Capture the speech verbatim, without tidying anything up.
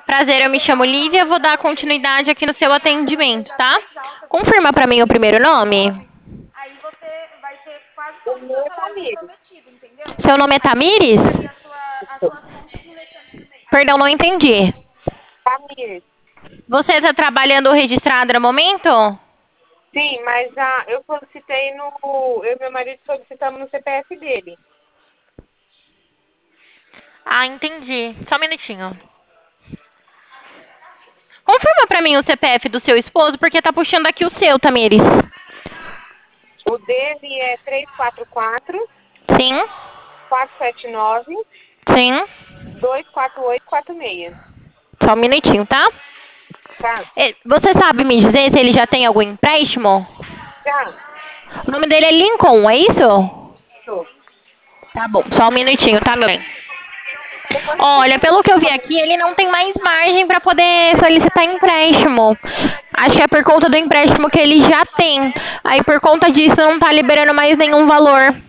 Prazer, eu me chamo Lívia, vou dar continuidade aqui no seu atendimento, tá? Confirma pra mim o primeiro nome. O meu é Tamires. Seu nome é Tamires? Perdão, não entendi. Tamires. Você está trabalhando registrada no momento? Sim, mas ah, eu solicitei no. Eu e meu marido solicitamos no C P F dele. Ah, entendi. Só um minutinho. Confirma pra mim o C P F do seu esposo, porque tá puxando aqui o seu, Tamires. O dele é três quatro quatro, Sim, quatro sete nove, sim. dois quatro oito quatro seis. Só um minutinho, tá? Tá? Eh, Você sabe me dizer se ele já tem algum empréstimo? Já? O nome dele é Lincoln, é isso? Isso. Tá bom, só um minutinho, tá bem? Depois você Olha, pelo que eu vi confirma. aqui, ele não tem mais margem para poder solicitar empréstimo. Acho que é por conta do empréstimo que ele já tem. Aí por conta disso não tá liberando mais nenhum valor.